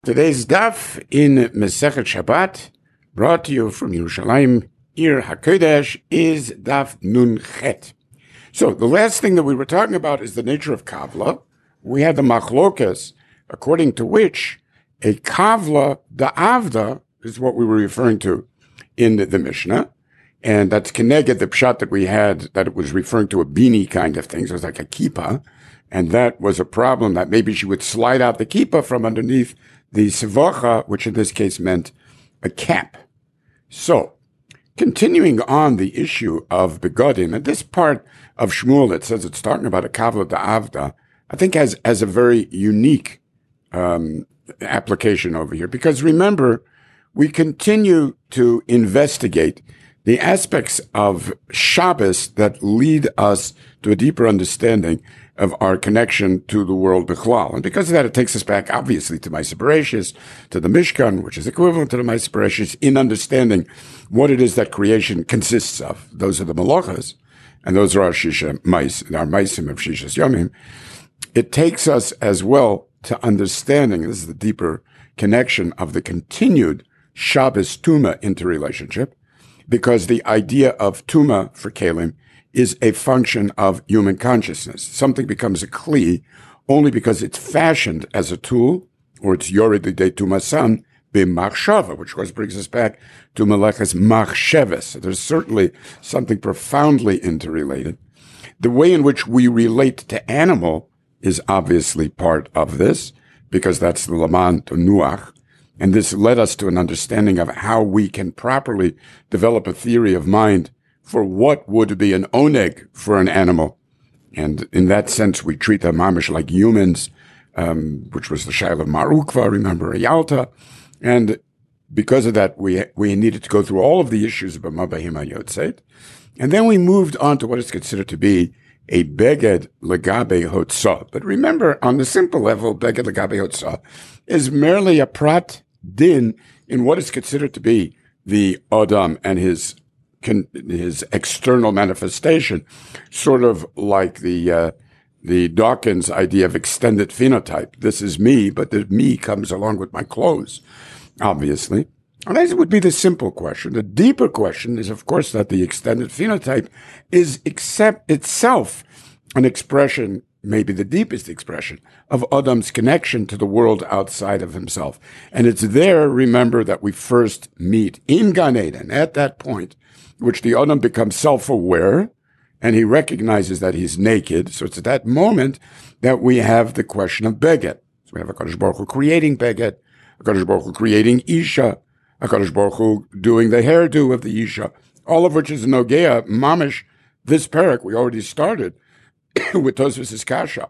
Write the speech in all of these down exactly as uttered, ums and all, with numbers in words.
Today's daf in Masechet Shabbat, brought to you from Yerushalayim, Ir HaKodesh, is daf Nun Chet. So the last thing that we were talking about is the nature of kavla. We had the machlokas, according to which a kavla da'avda is what we were referring to in the, the Mishnah. And that's keneged the pshat that we had, that it was referring to a beanie kind of thing. So it was like a kippah. And that was a problem, that maybe she would slide out the kippah from underneath the sevacha, which in this case meant a cap. So, continuing on the issue of begodim, and this part of Shmuel that says it's talking about a kavla da'avda, I think has, has a very unique um, application over here. Because remember, we continue to investigate the aspects of Shabbos that lead us to a deeper understanding of our connection to the world Bichlal. And because of that, it takes us back, obviously, to Ma'aser Bereishis, to the Mishkan, which is equivalent to the Ma'aser Bereishis, in understanding what it is that creation consists of. Those are the Malachas, and those are our Shisha Mais, our Maisim of Shishas Yomim. It takes us as well to understanding, this is the deeper connection of the continued Shabbos-Tuma interrelationship, because the idea of Tuma for Kalim is a function of human consciousness. Something becomes a kli only because it's fashioned as a tool, or it's yored l'idei tumasan b'machshava, which of course brings us back to Meleches Machsheves. So there's certainly something profoundly interrelated. The way in which we relate to animal is obviously part of this, because that's the Laman to Nuach. And this led us to an understanding of how we can properly develop a theory of mind for what would be an oneg for an animal. And in that sense, we treat them mamish like humans, um, which was the Shaila Marukva, remember, Yalta. And because of that, we we needed to go through all of the issues of B'ma Behima Yotzeit. And then we moved on to what is considered to be a Beged Legabe Hotzah. But remember, on the simple level, Beged Legabe Hotzah is merely a prat din in what is considered to be the Adam and his his external manifestation, sort of like the uh, the Dawkins idea of extended phenotype. This is me, but the me comes along with my clothes, obviously. And that would be the simple question. The deeper question is, of course, that the extended phenotype is except itself an expression, maybe the deepest expression, of Adam's connection to the world outside of himself. And it's there, remember, that we first meet in Gan Eden, at that point, which the Adam becomes self-aware, and he recognizes that he's naked. So it's at that moment that we have the question of Beged. So we have HaKadosh Baruch Hu creating Beged, HaKadosh Baruch Hu creating Isha, HaKadosh Baruch Hu doing the hairdo of the Isha, all of which is Nogea, Mamish, this parak. We already started with Tosfos' Kasha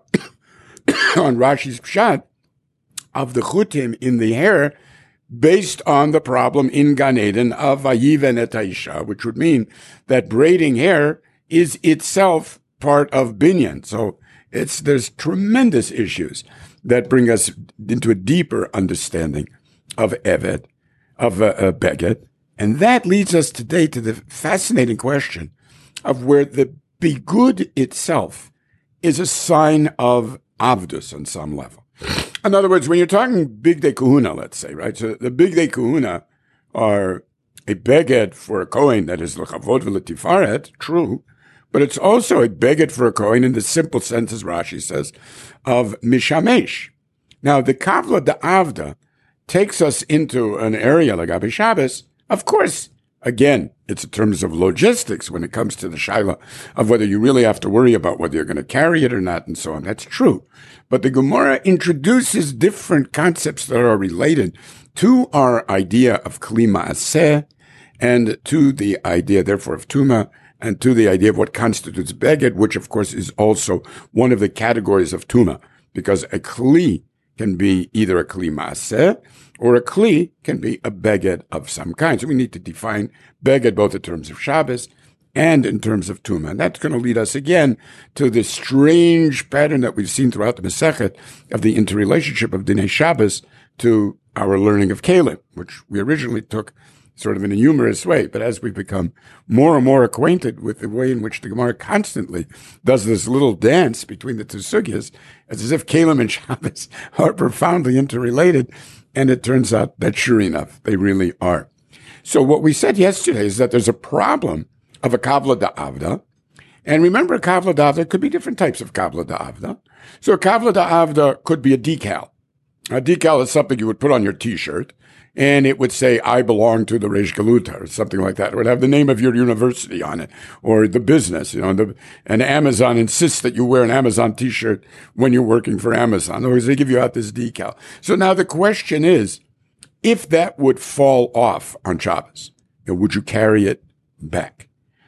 on Rashi's Pshat of the Chutim in the hair, based on the problem in Gan Eden of Vayiven et Haisha, which would mean that braiding hair is itself part of binyan. So it's there's tremendous issues that bring us into a deeper understanding of Eved, of uh, uh, Beged. And that leads us today to the fascinating question of where the bigud itself is a sign of avdus on some level. In other words, when you're talking Bigdei Kahuna, let's say, right? So the Bigdei Kahuna are a beged for a Kohen that is l'chavod v'letifaret, true, but it's also a beged for a Kohen in the simple sense, as Rashi says, of mishamesh. Now, the kavla da'avda takes us into an area like Abi Shabbos. Of course, again, it's in terms of logistics when it comes to the shaila of whether you really have to worry about whether you're going to carry it or not and so on. That's true. But the Gemara introduces different concepts that are related to our idea of Kli Ma'aseh and to the idea, therefore, of Tuma and to the idea of what constitutes Beged, which, of course, is also one of the categories of Tuma, because a Kli can be either a Kli Ma'aseh or a Kli can be a Beged of some kind. So we need to define Beged both in terms of Shabbos and in terms of Tuma. And that's going to lead us again to this strange pattern that we've seen throughout the Masechet of the interrelationship of Dinei Shabbos to our learning of Kalim, which we originally took sort of in a humorous way. But as we become more and more acquainted with the way in which the Gemara constantly does this little dance between the two sugyas, it's as if Kalim and Shabbos are profoundly interrelated. And it turns out that sure enough, they really are. So what we said yesterday is that there's a problem of a Kavla Da'avda. And remember, a Kavla Da'avda could be different types of Kavla Da'avda. So a Kavla Da'avda could be a decal. A decal is something you would put on your T-shirt, and it would say, I belong to the Reish Galuta, or something like that. It would have the name of your university on it, or the business, you know, the, and Amazon insists that you wear an Amazon T-shirt when you're working for Amazon. Or they give you out this decal. So now the question is, if that would fall off on Shabbos, you know, would you carry it back?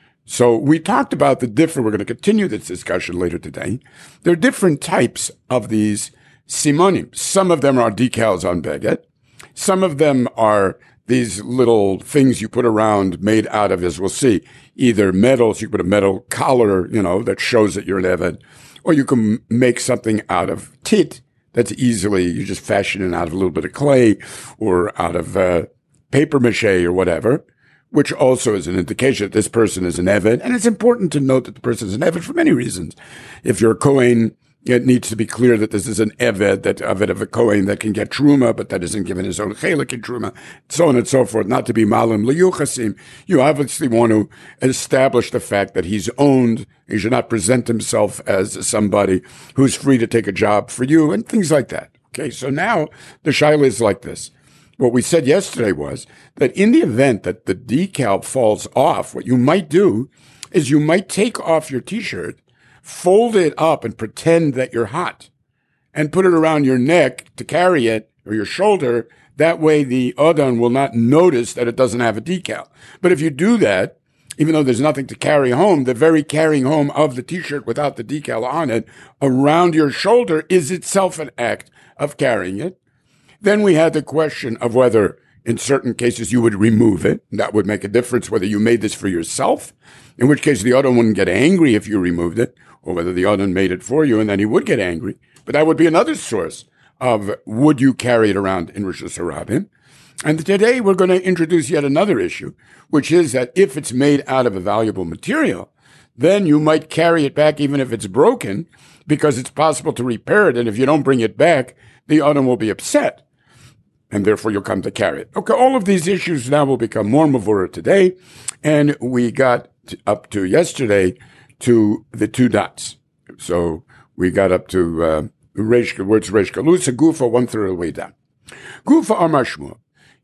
So we talked about the different, we're going to continue this discussion later today. There are different types of these simonim. Some of them are decals on baguette. Some of them are these little things you put around made out of, as we'll see, either metal, so you put a metal collar, you know, that shows that you're an Eved, or you can make something out of tit that's easily, you just fashion it out of a little bit of clay or out of uh, paper mache or whatever, which also is an indication that this person is an Eved. And it's important to note that the person is an Eved for many reasons. If you're a Kohen, it needs to be clear that this is an Eved, that Eved of a Kohen that can get Truma, but that isn't given his own Chelik in Truma, so on and so forth, not to be Malim Liyuchasim. You obviously want to establish the fact that he's owned. He should not present himself as somebody who's free to take a job for you and things like that. Okay, so now the shaila is like this. What we said yesterday was that in the event that the decal falls off, what you might do is you might take off your T-shirt, fold it up and pretend that you're hot and put it around your neck to carry it or your shoulder. That way the Adon will not notice that it doesn't have a decal. But if you do that, even though there's nothing to carry home, the very carrying home of the T-shirt without the decal on it around your shoulder is itself an act of carrying it. Then we had the question of whether in certain cases you would remove it. That would make a difference whether you made this for yourself, in which case the Adon wouldn't get angry if you removed it, or whether the Adon made it for you and then he would get angry. But that would be another source of would you carry it around in Rosh Hashanah. And today we're going to introduce yet another issue, which is that if it's made out of a valuable material, then you might carry it back even if it's broken, because it's possible to repair it. And if you don't bring it back, the Adon will be upset, and therefore you'll come to carry it. Okay, all of these issues now will become more mavura today, and we got up to yesterday to the two dots. So we got up to uh, Reish, words Reish Galusa, Gufa, one third of the way down. Gufa Amar Shmuel,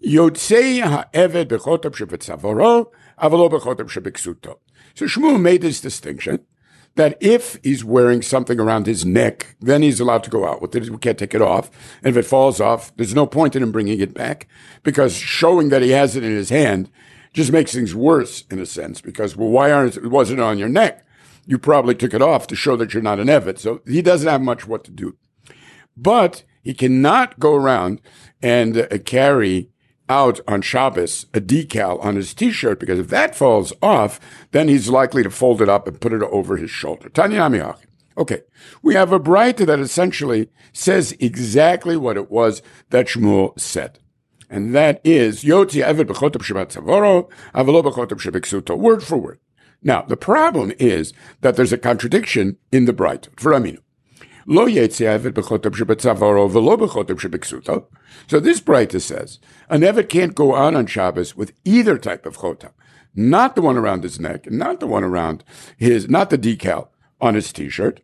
Yotzei ha'eved bechotab shebetzavoro, avalo bechotab shebeksuto. So Shmuel made this distinction that if he's wearing something around his neck, then he's allowed to go out with it. We can't take it off. And if it falls off, there's no point in him bringing it back, because showing that he has it in his hand just makes things worse in a sense, because, well, why aren't it wasn't on your neck? You probably took it off to show that you're not an Eved. So he doesn't have much what to do. But he cannot go around and uh, carry out on Shabbos a decal on his T-shirt, because if that falls off, then he's likely to fold it up and put it over his shoulder. Tanya Amiach. Okay, we have a braita that essentially says exactly what it was that Shmuel said. And that is, Yotzi Eved b'chotab shebat tzavoro, avelo b'chotab shebeksuto, word for word. Now, the problem is that there's a contradiction in the braita. For Aminu. Lo yetzi Eved b'chotab shebat tzavoro, velo b'chotab shebeksuto. So this braita says, an Eved can't go out on Shabbos with either type of chotam, not the one around his neck, not the one around his, not the decal on his T-shirt.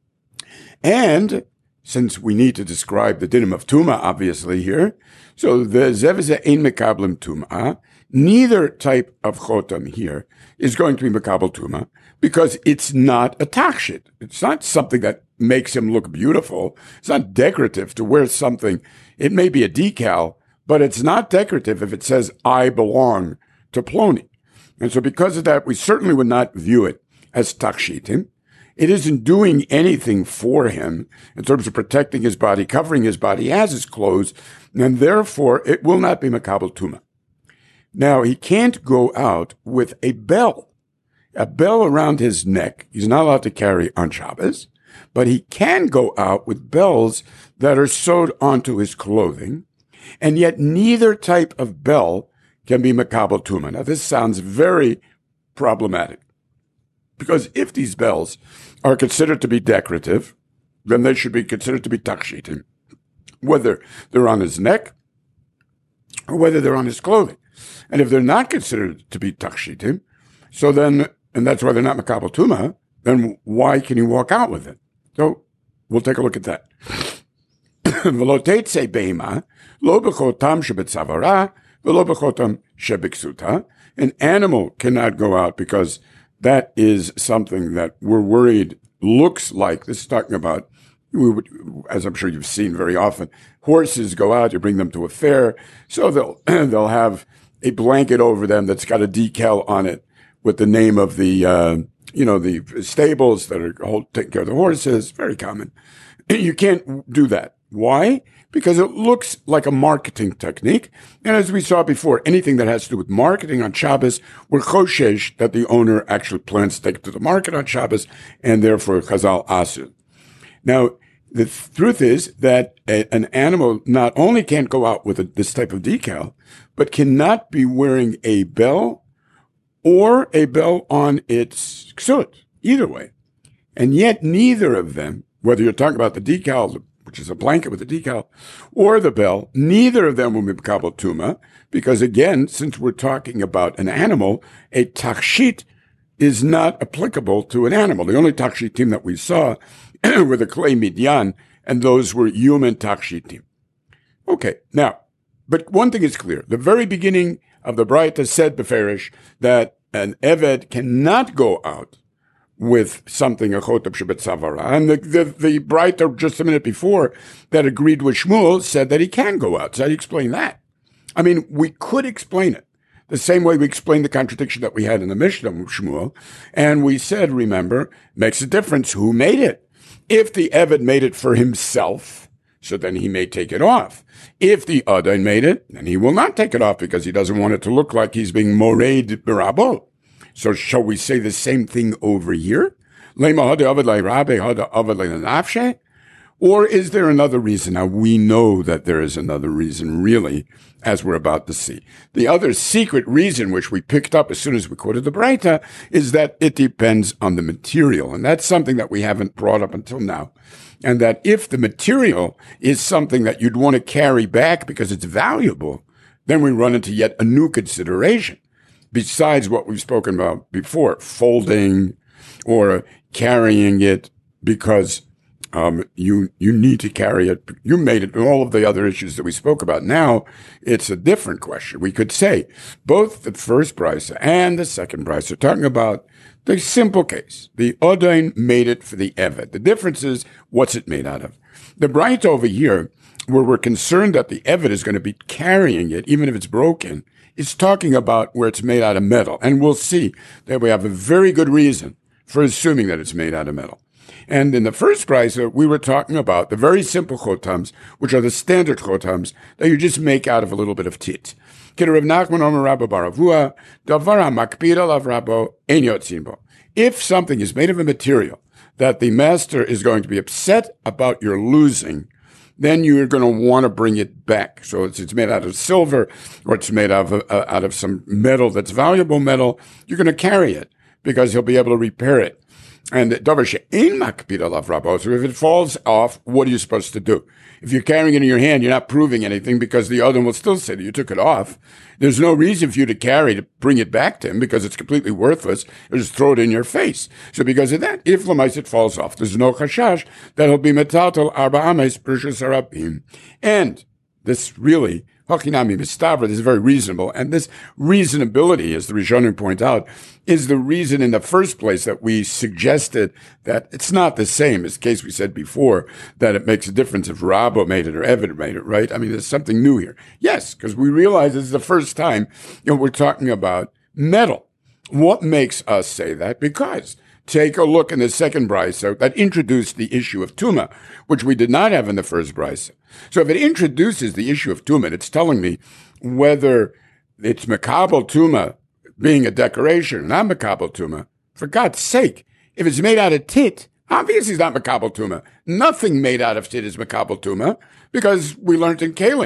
And since we need to describe the dinim of Tuma, obviously, here, so the Zevze ein mekablim Tuma, neither type of chotam here is going to be mekabel Tuma, because it's not a takshit. It's not something that makes him look beautiful. It's not decorative to wear something. It may be a decal, but it's not decorative if it says, I belong to Ploni. And so because of that, we certainly would not view it as takshitim. It isn't doing anything for him in terms of protecting his body, covering his body. He has his clothes, and therefore it will not be makabel tuma. Now, he can't go out with a bell, a bell around his neck. He's not allowed to carry on Shabbos, but he can go out with bells that are sewed onto his clothing, and yet neither type of bell can be makabel tuma. Now, this sounds very problematic, because if these bells are considered to be decorative, then they should be considered to be takshitim, whether they're on his neck or whether they're on his clothing. And if they're not considered to be takshitim, so then, and that's why they're not makabel tuma, then why can he walk out with it? So we'll take a look at that. V'lo teitze beima, lo b'chotam shebetzavara, v'lo b'chotam shebeksuta. An animal cannot go out because that is something that we're worried looks like. This is talking about, we would, as I'm sure you've seen very often, horses go out, you bring them to a fair, so they'll they'll have a blanket over them that's got a decal on it with the name of the, uh, you know, the stables that are hold, taking care of the horses. Very common. You can't do that. Why? Because it looks like a marketing technique. And as we saw before, anything that has to do with marketing on Shabbos, we're choshesh that the owner actually plans to take it to the market on Shabbos, and therefore Chazal asu. Now, the truth is that a, an animal not only can't go out with a, this type of decal, but cannot be wearing a bell or a bell on its ksut, either way. And yet neither of them, whether you're talking about the decal, which is a blanket with a decal, or the bell, neither of them will be makabel tuma, because again, since we're talking about an animal, a takshit is not applicable to an animal. The only takshitim that we saw were the clay midyan, and those were human takshitim. Okay, now, but one thing is clear. The very beginning of the Braita said beferish that an eved cannot go out with something a chotam shebetzavara. And the, the, the Braita just a minute before that agreed with Shmuel said that he can go out. So how do you explain that? I mean, we could explain it the same way we explained the contradiction that we had in the Mishnah with Shmuel. And we said, remember, makes a difference who made it. If the Eved made it for himself, so then he may take it off. If the Adain made it, then he will not take it off because he doesn't want it to look like he's being moreid b'rabo. So shall we say the same thing over here? Or is there another reason? Now, we know that there is another reason, really, as we're about to see. The other secret reason, which we picked up as soon as we quoted the Braita, is that it depends on the material. And that's something that we haven't brought up until now. And that if the material is something that you'd want to carry back because it's valuable, then we run into yet a new consideration. Besides what we've spoken about before, folding or carrying it because um, you you need to carry it. You made it, all of the other issues that we spoke about. Now, it's a different question. We could say both the first brisa and the second brisa are talking about the simple case. The Odain made it for the Eved. The difference is, what's it made out of? The Braita over here, where we're concerned that the Eved is going to be carrying it, even if it's broken, is talking about where it's made out of metal. And we'll see that we have a very good reason for assuming that it's made out of metal. And in the first brisa, we were talking about the very simple chotams, which are the standard chotams that you just make out of a little bit of tit. If something is made of a material that the master is going to be upset about your losing, then you're going to want to bring it back. So it's, it's made out of silver, or it's made out of, uh, out of some metal that's valuable metal. You're going to carry it because he'll be able to repair it. And so if it falls off, what are you supposed to do? If you're carrying it in your hand, you're not proving anything because the other one will still say that you took it off. There's no reason for you to carry to bring it back to him because it's completely worthless. You'll just throw it in your face. So because of that, if lamais it falls off, there's no chashash that he'll be metaltal arba ames precious arabim. And this really, Hachinami Mistavra, this is very reasonable. And this reasonability, as the Rishonim point out, is the reason in the first place that we suggested that it's not the same as the case we said before, that it makes a difference if Rabbo made it or Eved made it, right? I mean, there's something new here. Yes, because we realize this is the first time, you know, we're talking about metal. What makes us say that? Because take a look in the second brisa that introduced the issue of Tuma, which we did not have in the first brisa. So if it introduces the issue of Tuma, it's telling me whether it's Makabel Tuma being a decoration or not Makabel Tuma. For God's sake, if it's made out of tit, obviously it's not Makabel Tuma. Nothing made out of tit is Makabel Tuma because we learned in Kalim.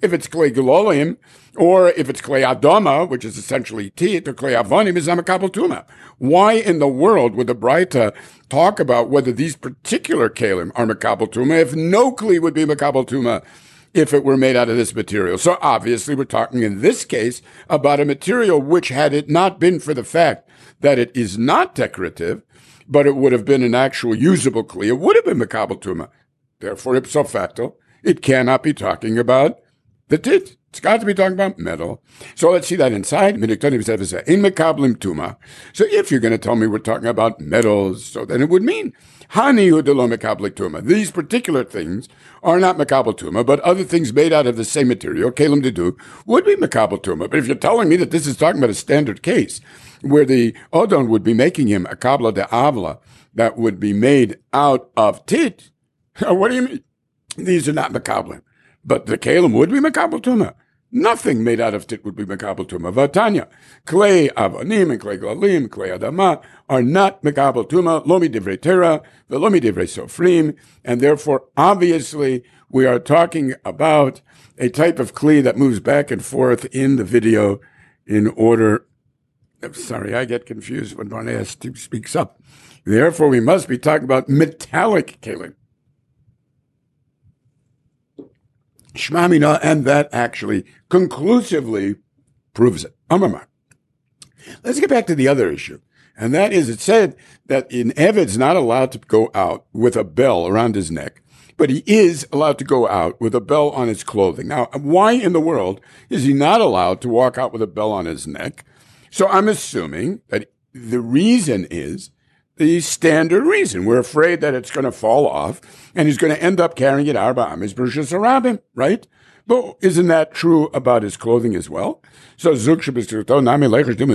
If it's Klei Gelolim, or if it's Klei Adama, which is essentially Tit, or Klei Avonim, is Makabel Tuma. Why in the world would the Braita talk about whether these particular Kalim are Makabel Tuma if no Kli would be Makabel Tuma if it were made out of this material? So obviously we're talking in this case about a material which, had it not been for the fact that it is not decorative, but it would have been an actual usable Kli, it would have been Makabel Tuma. Therefore, ipso facto, it cannot be talking about the tit. It's got to be talking about metal. So let's see that inside. In Mekablim Tuma. So if you're going to tell me we're talking about metals, so then it would mean Hani Udelo Mekabli Tuma. These particular things are not Mekabel Tuma, but other things made out of the same material, Kalim Dedu, would be Mekabel Tuma. But if you're telling me that this is talking about a standard case where the Odon would be making him a Kabla de Avla that would be made out of tit, what do you mean? These are not Mekablim. But the Kalim would be Makabel Tuma. Nothing made out of tit would be Makabel Tuma. Vatanya, Klei Avonim and Klei Glalim, Klei Adama are not Makabel Tuma, Lomi Divrei Tera, Velomi Divrei Sofrim, and therefore, obviously, we are talking about a type of Kli that moves back and forth in the video in order. I'm sorry, I get confused when Barnea speaks up. Therefore, we must be talking about metallic Kalim. Shmamina, and that actually conclusively proves it. Amamar. Let's get back to the other issue. And that is, it said that in Eved's not allowed to go out with a bell around his neck, but he is allowed to go out with a bell on his clothing. Now, why in the world is he not allowed to walk out with a bell on his neck? So I'm assuming that the reason is the standard reason. We're afraid that it's going to fall off and he's going to end up carrying it Arba Amis Bershus Arabim, right? But isn't that true about his clothing as well? So Zuk Nami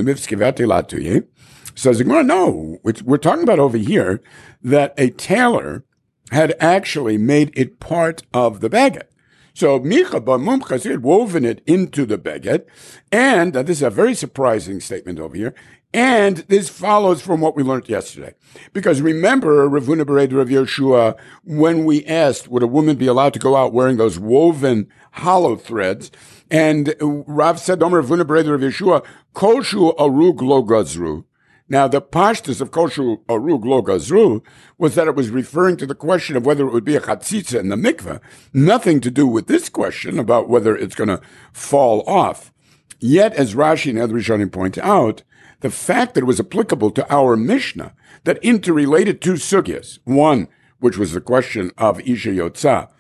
says, no, we're talking about over here that a tailor had actually made it part of the baguette. So Micha Bamumchas had woven it into the baguette, and uh, this is a very surprising statement over here. And this follows from what we learned yesterday. Because remember, Ravuna Bered Rav Yeshua, when we asked, would a woman be allowed to go out wearing those woven hollow threads? And Rav said, Omer Ravuna Bered Rav Yeshua, Koshu Arug Lo Gazru. Now, the pashtus of Koshu Arug Lo Gazru was that it was referring to the question of whether it would be a chatzitza in the mikveh. Nothing to do with this question about whether it's going to fall off. Yet, as Rashi and other Rishonim point out, the fact that it was applicable to our Mishnah that interrelated two sugyas, one, which was the question of Isha Yotza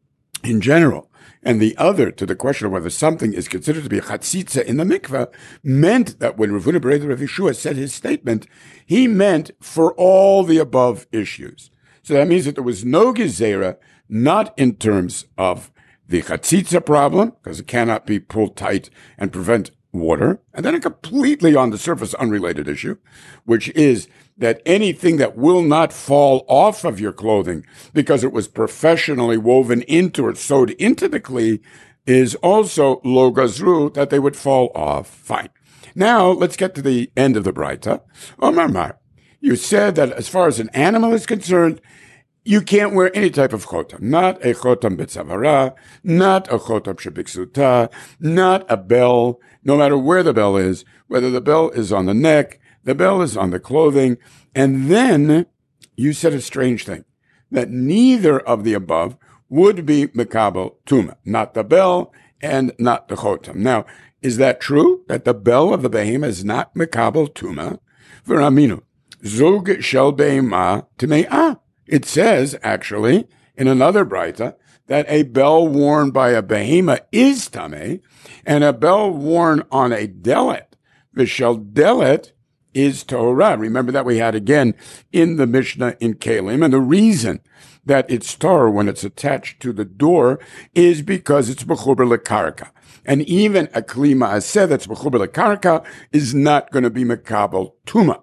in general, and the other to the question of whether something is considered to be a chatzitza in the mikveh, meant that when Ravuna Bered Rav Yeshua said his statement, he meant for all the above issues. So that means that there was no gezerah, not in terms of the chatzitza problem, because it cannot be pulled tight and prevent water, and then a completely on the surface unrelated issue, which is that anything that will not fall off of your clothing because it was professionally woven into or sewed into the kli is also lo gazru, that they would fall off. Fine. Now, let's get to the end of the Braita. Omar Mar, you said that as far as an animal is concerned, you can't wear any type of chotam, not a chotam betzavara, not a chotam shebiksuta, not a bell, no matter where the bell is, whether the bell is on the neck, the bell is on the clothing. And then you said a strange thing, that neither of the above would be mekabel tuma, not the bell and not the chotam. Now, is that true, that the bell of the behemoth is not mekabel tuma? V'raminu, zug shel behemah tme'ah. It says, actually, in another Braita, that a bell worn by a behemoth is tameh, and a bell worn on a delet, v'shel delet, is Torah. Remember that we had again in the Mishnah in Kalim, and the reason that it's Torah when it's attached to the door is because it's Mechuber Lekarka. And even a Kli Ma'aseh that's Mechuber Lekarka is not going to be Mekabel Tuma.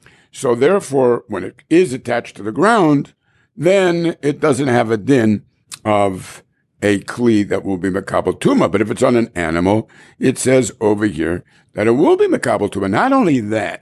So therefore, when it is attached to the ground, then it doesn't have a din of a kli that will be mekabel tuma. But if it's on an animal, it says over here that it will be mekabel tuma. Not only that,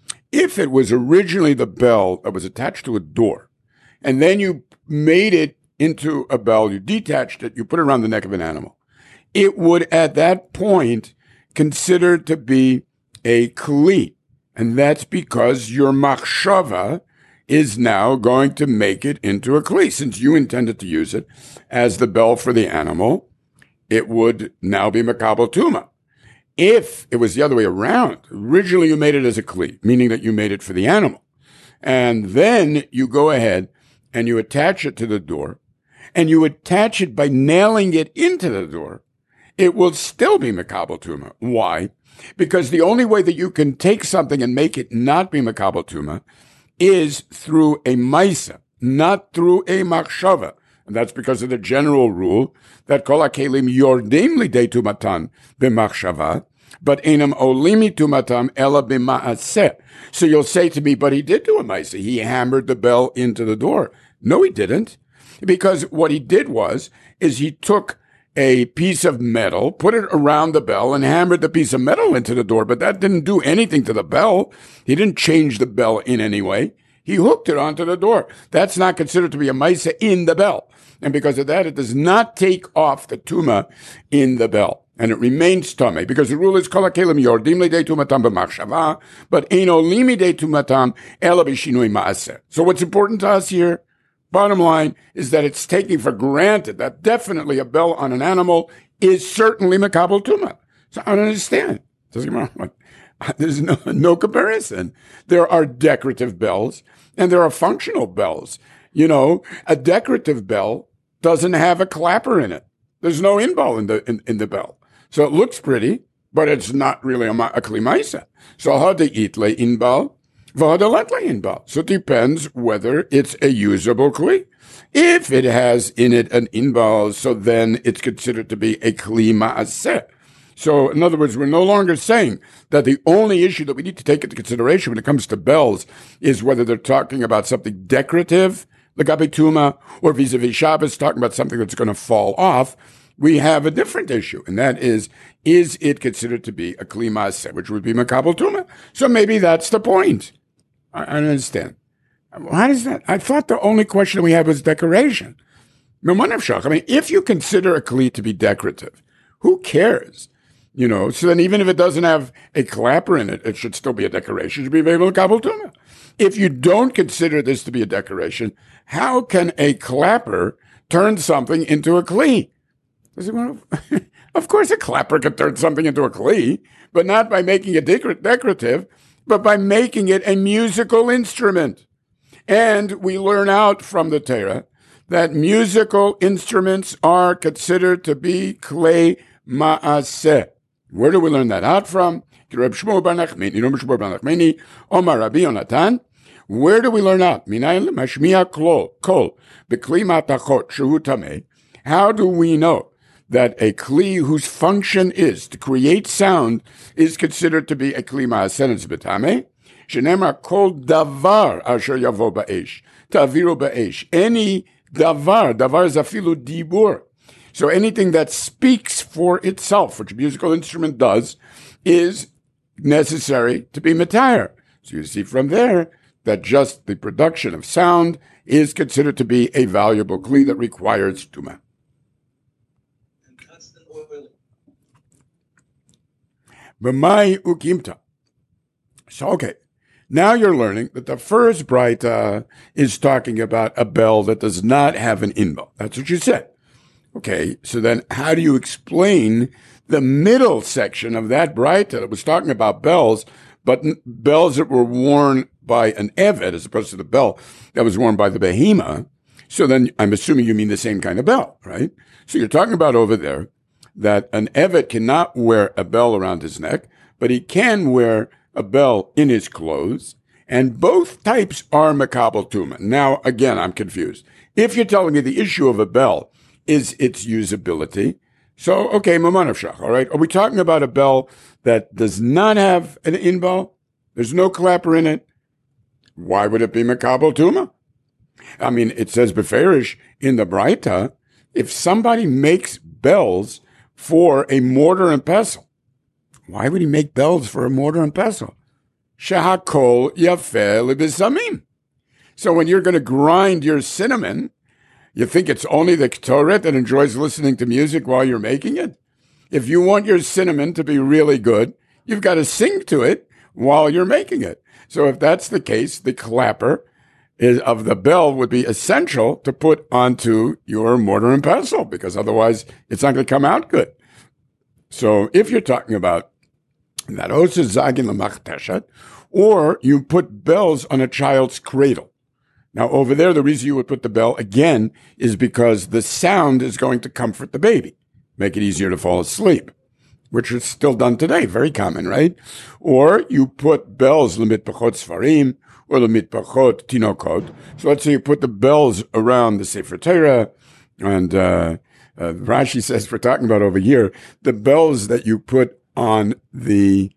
if it was originally the bell that was attached to a door, and then you made it into a bell, you detached it, you put it around the neck of an animal, it would at that point consider to be a kli. And that's because your machshava is now going to make it into a kli. Since you intended to use it as the bell for the animal, it would now be makabel tuma. If it was the other way around, originally you made it as a kli, meaning that you made it for the animal. And then you go ahead and you attach it to the door, and you attach it by nailing it into the door, it will still be makabel tuma. Why? Because the only way that you can take something and make it not be makabel tuma is through a maisa, not through a machshava. And that's because of the general rule that kol hakelim yordim lidei tumatan b'machshava, but enam olimi tumatam ela b'maaseh. So you'll say to me, but he did do a maisa. He hammered the bell into the door. No, he didn't. Because what he did was, is he took a piece of metal, put it around the bell, and hammered the piece of metal into the door. But that didn't do anything to the bell. He didn't change the bell in any way. He hooked it onto the door. That's not considered to be a maisa in the bell. And because of that, it does not take off the tuma in the bell. And it remains tame, because the rule is kol hakelim yordim lidei tumatam b'machshava, but ein olim lidei tumatam ela b'shinui ma'aseh. So what's important to us here, bottom line, is that it's taking for granted that definitely a bell on an animal is certainly makabel tuma. So I don't understand. There's no, no comparison. There are decorative bells and there are functional bells. You know, a decorative bell doesn't have a clapper in it. There's no inbal in the in, in the bell. So it looks pretty, but it's not really a, a kli maisa. So how to eat le inbal? So it depends whether it's a usable kli. If it has in it an inbal, so then it's considered to be a kli ma'aseh. So in other words, we're no longer saying that the only issue that we need to take into consideration when it comes to bells is whether they're talking about something decorative, like abituma, or vis-a-vis Shabbos, talking about something that's going to fall off. We have a different issue, and that is, is it considered to be a kli ma'aseh, which would be makabel tuma? So maybe that's the point. I, I don't understand. Why does that? I thought the only question we had was decoration. I mean, if you consider a kli to be decorative, who cares? You know, so then even if it doesn't have a clapper in it, it should still be a decoration. It should be available to makabel tuma. If you don't consider this to be a decoration, how can a clapper turn something into a kli? Of course a clapper could turn something into a kli, but not by making it decor- decorative, but by making it a musical instrument. And we learn out from the Torah that musical instruments are considered to be klei ma'aseh. Where do we learn that out from? Reb Shmuel bar Nachmani, Omar Rabbi Yonatan. Where do we learn out? Minayin mashmiya kol b'kli matachot shehu tameh. How do we know that a kli whose function is to create sound is considered to be a kli ma'aseh b'tameh? Shenemar kol davar asher yavo ba'esh ta'aviru ba'esh. Any davar, davar is afilu dibur. So anything that speaks for itself, which a musical instrument does, is necessary to be matayr. So you see from there that just the production of sound is considered to be a valuable kli that requires tuma. B'mai ukimta. So okay, now you're learning that the first braita is talking about a bell that does not have an inbal. That's what you said. Okay, so then how do you explain the middle section of that braita that was talking about bells, but n- bells that were worn by an eved as opposed to the bell that was worn by the behema? So then I'm assuming you mean the same kind of bell, right? So you're talking about over there that an eved cannot wear a bell around his neck, but he can wear a bell in his clothes, and both types are makabel tuma. Now, again, I'm confused. If you're telling me the issue of a bell is its usability, so, okay, Maman of Shach, all right? Are we talking about a bell that does not have an inbal? There's no clapper in it. Why would it be makabel tuma? I mean, it says beferish in the Braita, if somebody makes bells for a mortar and pestle, why would he make bells for a mortar and pestle? Shehakol yafeh lebisamim. So when you're going to grind your cinnamon, you think it's only the Ktoret that enjoys listening to music while you're making it? If you want your cinnamon to be really good, you've got to sing to it while you're making it. So if that's the case, the clapper is, of the bell would be essential to put onto your mortar and pestle, because otherwise it's not going to come out good. So if you're talking about that, or you put bells on a child's cradle. Now over there, the reason you would put the bell again is because the sound is going to comfort the baby, make it easier to fall asleep, which is still done today, very common, right? Or you put bells, lemitpachot svarim, or lemitpachot tinokot. So let's say you put the bells around the Sefer Torah, and uh, uh, Rashi says, we're talking about over here, the bells that you put on the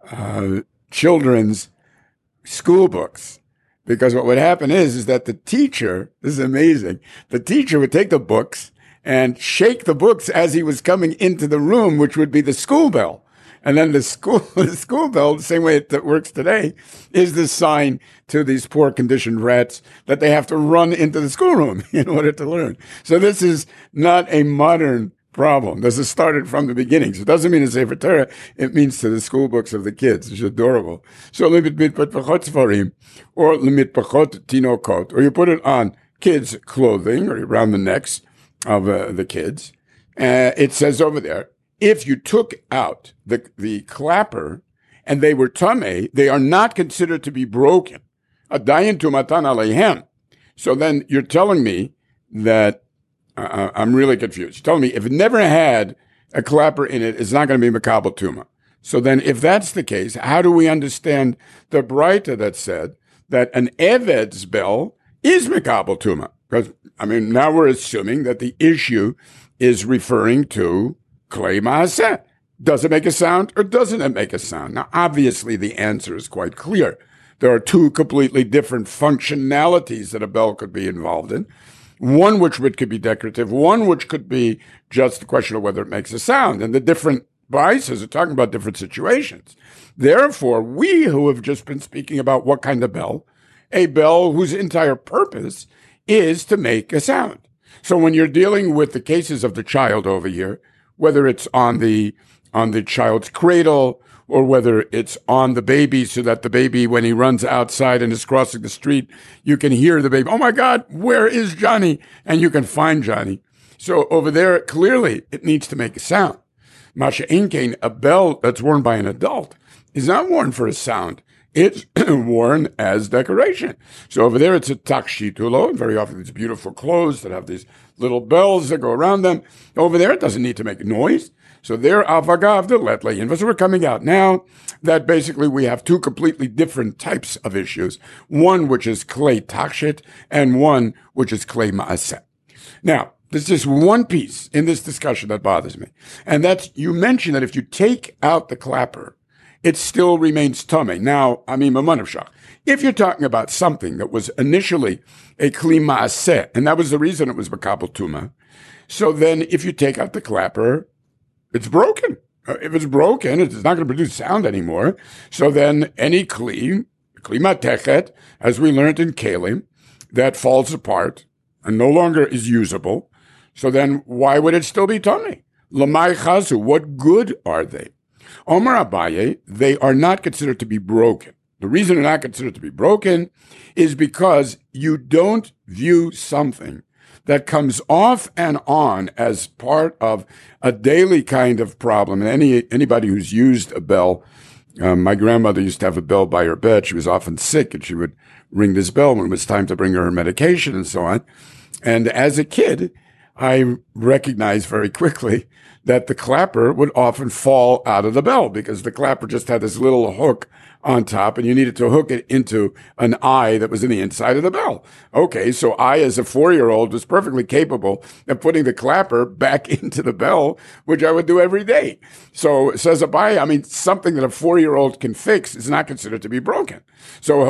uh, children's school books. Because what would happen is, is that the teacher, this is amazing, the teacher would take the books and shake the books as he was coming into the room, which would be the school bell. And then the school, the school bell, the same way it works today, is the sign to these poor conditioned rats that they have to run into the schoolroom in order to learn. So this is not a modern problem. This is started from the beginning. So it doesn't mean it's Sefer Torah. It means to the school books of the kids. It's adorable. So limit mitpachot svarim, or limit pachot tinokot, or you put it on kids' clothing or around the necks of uh, the kids. Uh, it says over there, if you took out the the clapper and they were tameh, they are not considered to be broken. Adayin tumatan aleihem. So then you're telling me that uh, I'm really confused. You're telling me if it never had a clapper in it, it's not going to be makabel tuma. So then if that's the case, how do we understand the Braita that said that an eved's bell is makabel tuma? Because, I mean, now we're assuming that the issue is referring to klei maaseh. Does it make a sound or doesn't it make a sound? Now, obviously, the answer is quite clear. There are two completely different functionalities that a bell could be involved in. One which would, could be decorative, one which could be just a question of whether it makes a sound. And the different biases are talking about different situations. Therefore, we who have just been speaking about what kind of bell, a bell whose entire purpose is to make a sound. So when you're dealing with the cases of the child over here, whether it's on the on the child's cradle or whether it's on the baby so that the baby, when he runs outside and is crossing the street, you can hear the baby, oh my God, where is Johnny? And you can find Johnny. So over there, clearly it needs to make a sound. Masha Inkain, a bell that's worn by an adult, is not worn for a sound. It's worn as decoration. So over there, it's a takshitulo. Very often it's beautiful clothes that have these little bells that go around them. Over there, it doesn't need to make noise. So there, avagav the letlein. So we're coming out now that basically we have two completely different types of issues. One which is klei takshit and one which is klei maaseh. Now, there's just one piece in this discussion that bothers me. And that's, you mentioned that if you take out the clapper, it still remains tameh. Now, I mean, mamanavshach. If you're talking about something that was initially a kli maaseh, and that was the reason it was makabel tuma, so then if you take out the clapper, it's broken. Uh, if it's broken, it's not going to produce sound anymore. So then any kli, kli matechet, as we learned in Kalim, that falls apart and no longer is usable. So then why would it still be tameh? Lamai chazu, what good are they? Omar Abaye, they are not considered to be broken. The reason they're not considered to be broken is because you don't view something that comes off and on as part of a daily kind of problem. And any anybody who's used a bell, um, my grandmother used to have a bell by her bed. She was often sick, and she would ring this bell when it was time to bring her her medication and so on. And as a kid, I recognized very quickly that the clapper would often fall out of the bell because the clapper just had this little hook on top and you needed to hook it into an eye that was in the inside of the bell. Okay, so I, as a four-year-old, was perfectly capable of putting the clapper back into the bell, which I would do every day. So, says Abai, I mean, something that a four-year-old can fix is not considered to be broken. So,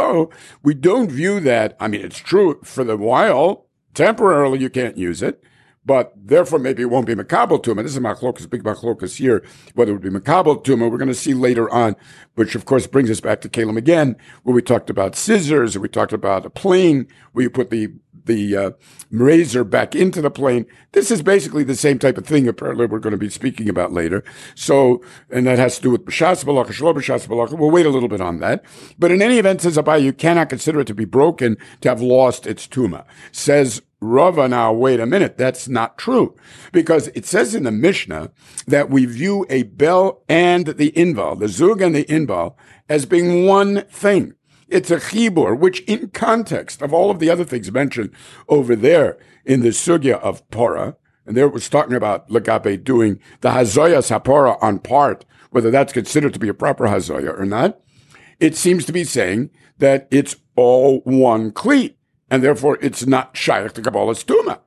we don't view that, I mean, it's true for the while, temporarily you can't use it, but therefore maybe it won't be Makabel Tuma. This is Machlokas, big Machlokas here, whether it would be Makabel Tuma. We're going to see later on, which of course brings us back to Kalim again, where we talked about scissors, and we talked about a plane, where you put the the uh, razor back into the plane. This is basically the same type of thing, apparently, we're going to be speaking about later. So, and that has to do with B'shas Balacha, Shlo B'shas Balacha. We'll wait a little bit on that. But in any event, says Abai, you cannot consider it to be broken, to have lost its Tuma. Says Rava, now, wait a minute, that's not true. Because it says in the Mishnah that we view a bell and the inval, the zug and the inval, as being one thing. It's a chibur, which in context of all of the other things mentioned over there in the sugya of Porah, and there it was talking about Lagabe doing the hazoyas hapora on part, whether that's considered to be a proper hazoya or not, it seems to be saying that it's all one kli, and therefore it's not shaykh to Kabbalah's tuma.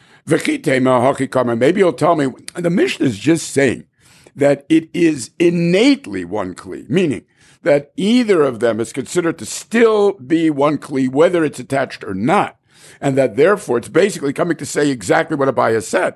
Maybe you'll tell me, the Mishnah is just saying that it is innately one kli, meaning that either of them is considered to still be one kli, whether it's attached or not, and that therefore it's basically coming to say exactly what Abaya said.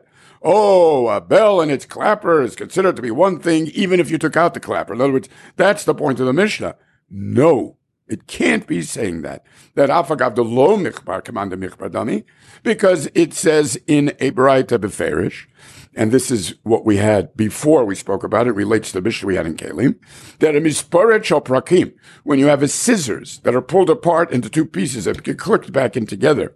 Oh, a bell and its clapper is considered to be one thing, even if you took out the clapper. In other words, that's the point of the Mishnah. No, it can't be saying that. That afagav de lo michbar command michbar dami, because it says in a Baraita beferish, and this is what we had before we spoke about it, it relates to the Mishnah we had in Kelim, that a misporet shal prakim, when you have a scissors that are pulled apart into two pieces that get clicked back in together,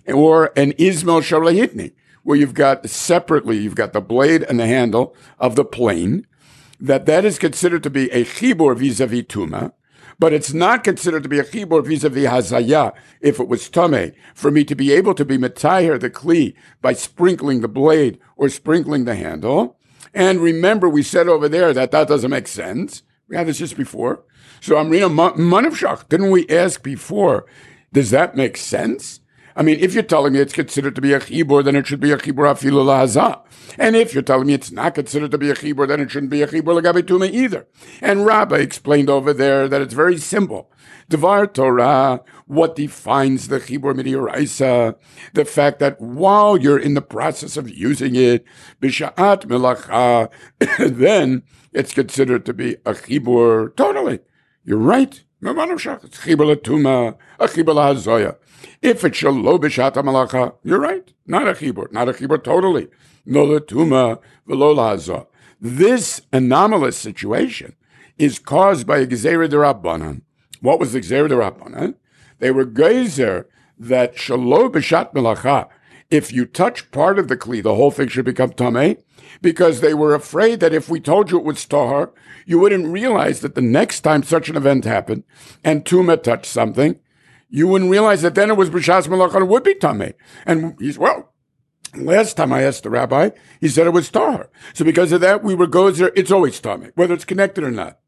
or an izmel shal lahitni, where you've got separately, you've got the blade and the handle of the plane, that that is considered to be a chibur vis-a-vis tuma, but it's not considered to be a chibur vis-a-vis hazaya if it was tameh, for me to be able to be metayer the kli by sprinkling the blade or sprinkling the handle. And remember, we said over there that that doesn't make sense. We had this just before. So Amrina Manavshach, didn't we ask before, does that make sense? I mean, if you're telling me it's considered to be a chibur, then it should be a chibur afilu lahazah. And if you're telling me it's not considered to be a chibur, then it shouldn't be a chibur l'gabe tuma either. And Rabbi explained over there that it's very simple. Devar Torah, what defines the chibur midioraisa, the fact that while you're in the process of using it, b'sha'at melacha, then it's considered to be a chibur totally. You're right. It's chibur l'tuma, a chibur lahazoya. If it's shalo b'shat malacha, you're right. Not a chibur, not a chibur totally. No l'tuma v'lo lahazah. This anomalous situation is caused by a gezerah d'Rabbanan. What was the gezerah d'Rabbanan? They were gezer that shalo b'shat malacha, if you touch part of the kli, the whole thing should become tameh, because they were afraid that if we told you it was tahar, you wouldn't realize that the next time such an event happened and tuma touched something, you wouldn't realize that then it was b'shas malacha and it would be tameh. And he's, well, last time I asked the rabbi, he said it was tahar. So because of that, we were gozer, it's always tameh, whether it's connected or not.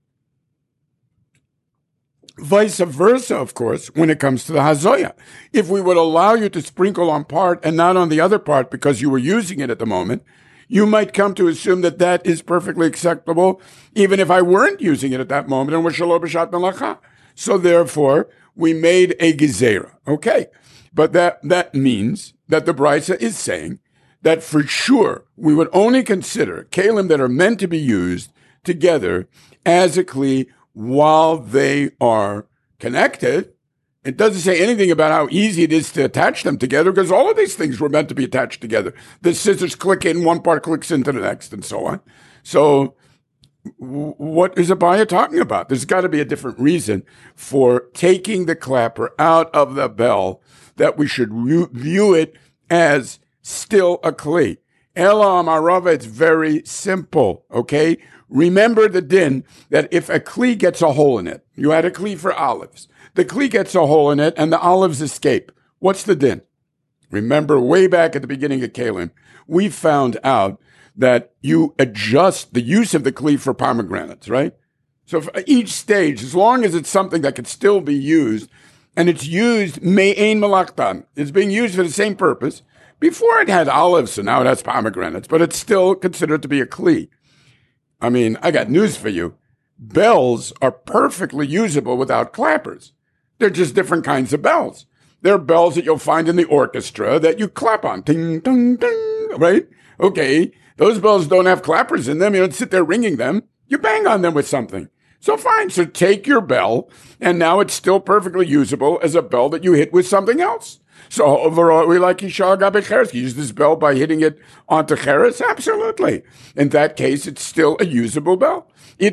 Vice versa, of course, when it comes to the hazoya. If we would allow you to sprinkle on part and not on the other part because you were using it at the moment, you might come to assume that that is perfectly acceptable, even if I weren't using it at that moment and was shalo b'shat malacha. So therefore, we made a gezerah. Okay. But that, that means that the Brisa is saying that for sure we would only consider kalim that are meant to be used together as a kli while they are connected. It doesn't say anything about how easy it is to attach them together, because all of these things were meant to be attached together. The scissors click in, one part clicks into the next, and so on. So what is Abaya talking about? There's got to be a different reason for taking the clapper out of the bell, that we should re- view it as still a kli. Ela Amarava, it's very simple, okay? Remember the din that if a kli gets a hole in it, you had a kli for olives, the kli gets a hole in it and the olives escape. What's the din? Remember way back at the beginning of Kalim, we found out that you adjust the use of the kli for pomegranates, right? So for each stage, as long as it's something that could still be used, and it's used me'ein malachtan, it's being used for the same purpose. Before it had olives, so now it has pomegranates, but it's still considered to be a kli. I mean, I got news for you. Bells are perfectly usable without clappers. They're just different kinds of bells. They're bells that you'll find in the orchestra that you clap on. Ting, ting, ting, right? Okay. Those bells don't have clappers in them. You don't sit there ringing them. You bang on them with something. So fine. So take your bell, and now it's still perfectly usable as a bell that you hit with something else. So overall, we like Isha Gabe Cheres. You use this bell by hitting it onto Cheres? Absolutely. In that case, it's still a usable bell. It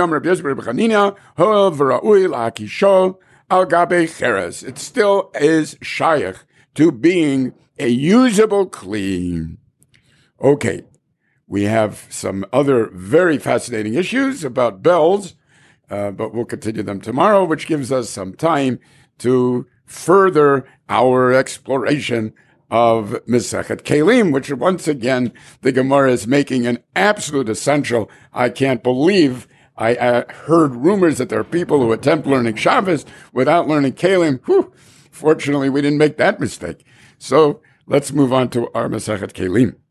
still is shaykh to being a usable kli. Okay. We have some other very fascinating issues about bells, uh, but we'll continue them tomorrow, which gives us some time to further our exploration of Masechet Kelim, which once again, the Gemara is making an absolute essential. I can't believe I uh, heard rumors that there are people who attempt learning Shabbos without learning Kelim. Whew. Fortunately, we didn't make that mistake. So let's move on to our Masechet Kelim.